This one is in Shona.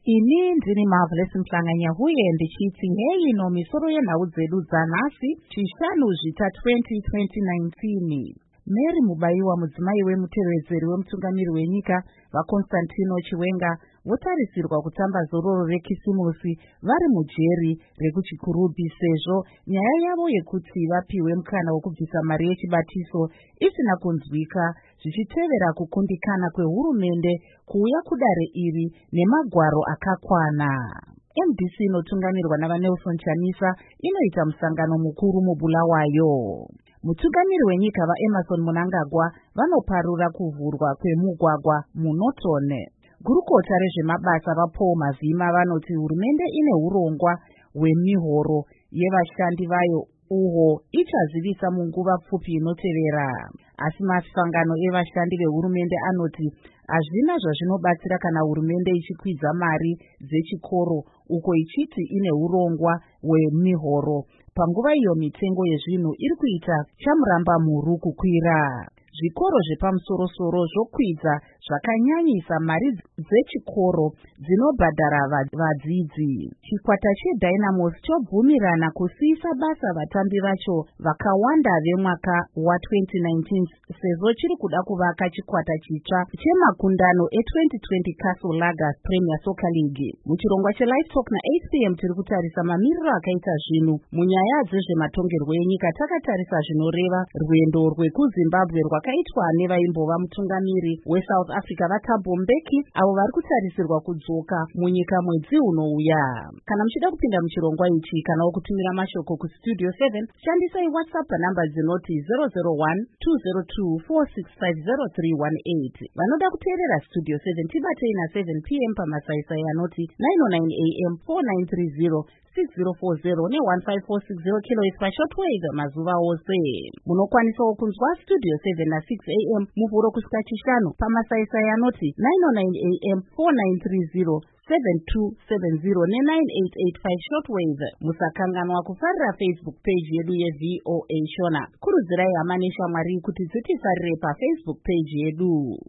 Ini ndini Marvelous Mhlanganya huye ndichiti hei no misoro yenhau dzedu dzanhasi chishanu zvita 2019. Mary Mubayiwa, mudzimai wemutevedzeri wemutungamiri wenyika vaConstantino Chiwenga, votarisirwa kutamba zororo rekisimusi vari mujeri rekuchikurubi sezvo nyaya yavo yekuti vapiwe mukana wokubvisa mari yechibatiso isina kunzwika, zvichitevera kukundikana kwehurumende kuuya kudare iri nemagwaro akakwana. MDC inotungamirwa navaNelson Chamisa inoita musangano mukuru muBulawayo. Mutungamiri wenyika vaEmmerson Mnangagwa vanoparura kuvhurwa kwemugwagwa muNorton. Gurukota rezvemabasa vaPaul Mazima vanoti hurumende ine urongwa hwemihoro yevashandi vayo uho ichazivisa munguva pfupi inotevera. Asi masangano evashandi vehurumende anoti hazvina zvazvinobatsira kana hurumende ichikwidza mari dzechikoro uko ichiti ine urongwa hwemihoro panguva iyo mitengo yezvinhu iri kuita chamurambamhuru kukwira. Zvikoro zvepamusoro-soro zvokwidza zvakanyanyisa mari dzechikoro dzinobhadhara vadzidzi. Chikwata cheDynamos chobvumirana kusiyisa basa vatambi vacho vakawanda vemwaka wa2019 sezvo chiri kuda kuvaka chikwata chitsva chemakundano e2020 Castle Lager Premier Soccer League. Muchirongwa cheLive Talk na8pm tiri kutarisa mamiriro akaita zvinhu munyaya dzezvematongerwo enyika, takatarisa zvinoreva rwendo rwekuZimbabwe rwakaitwa nevaimbova mutungamiri weSouth Africa vaThabo Mbeki, avo vari kutarisirwa kudzoka munyika mwedzi unouya. Kana muchida kupinda muchirongwa ichi kana wokutumira mashoko kuStudio 7, shandisai WhatsApp panhamba dzinoti 001-202-4650318. Vanoda kuteerera Studio 7 tibatei na7pm pamasaisai anoti 909am 4930 6040 ne1540 kHz pashortwave mazuva ose. Munokwanisawo kunzwa Studio 7 na6am muvhuro kusvika chishanu pamasaisai anoti 909am 4930 7270 ne9885 shortwave. Musakanganwa kufarira Facebook page yedu yeVOA Shona. Kurudzirai hama neshamwari kuti dzitisarire paFacebook page yedu.